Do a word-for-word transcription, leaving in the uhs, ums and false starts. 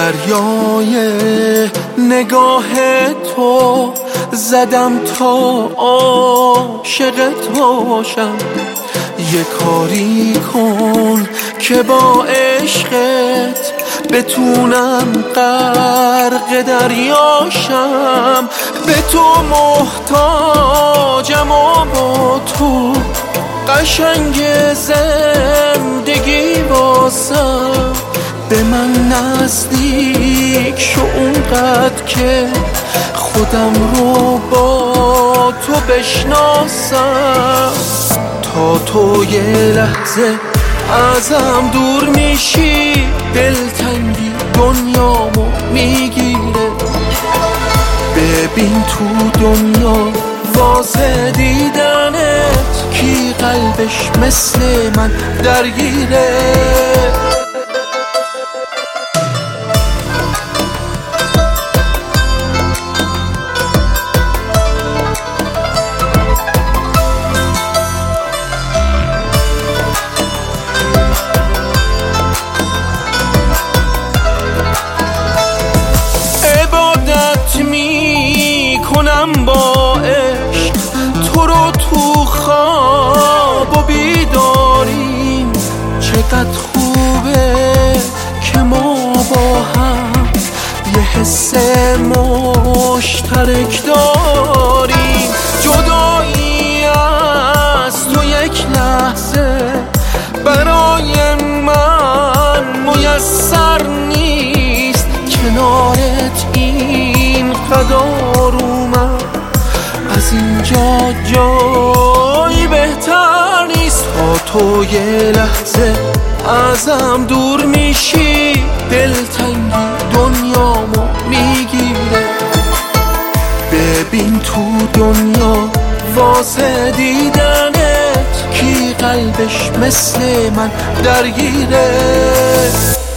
دریای نگاه تو زدم تا عاشقت باشم. یه کاری کن که با عشقت بتونم غرق دریاشم. به تو محتاجم و با تو قشنگ زندگی واسم. به من نزدیک شو اونقدر که خودم رو با تو بشناسم. تا تو یه لحظه ازم دور میشی دلتنگی دنیامو میگیره. ببین تو دنیا واسه دیدنت کی قلبش مثل من درگیره. کنم با عشق تو رو تو خواب و بیداریم. چقدر خوبه که ما با هم یه حس مشترک داریم. جدایی از تو یک لحظه برای من میسر نیست. کنارت این قدر از اینجا جایی بهتر نیست. تا تو یه لحظه ازم دور میشی دلتنگی دنیامو میگیره. ببین تو دنیا واسه دیدنت کی قلبش مثل من درگیره.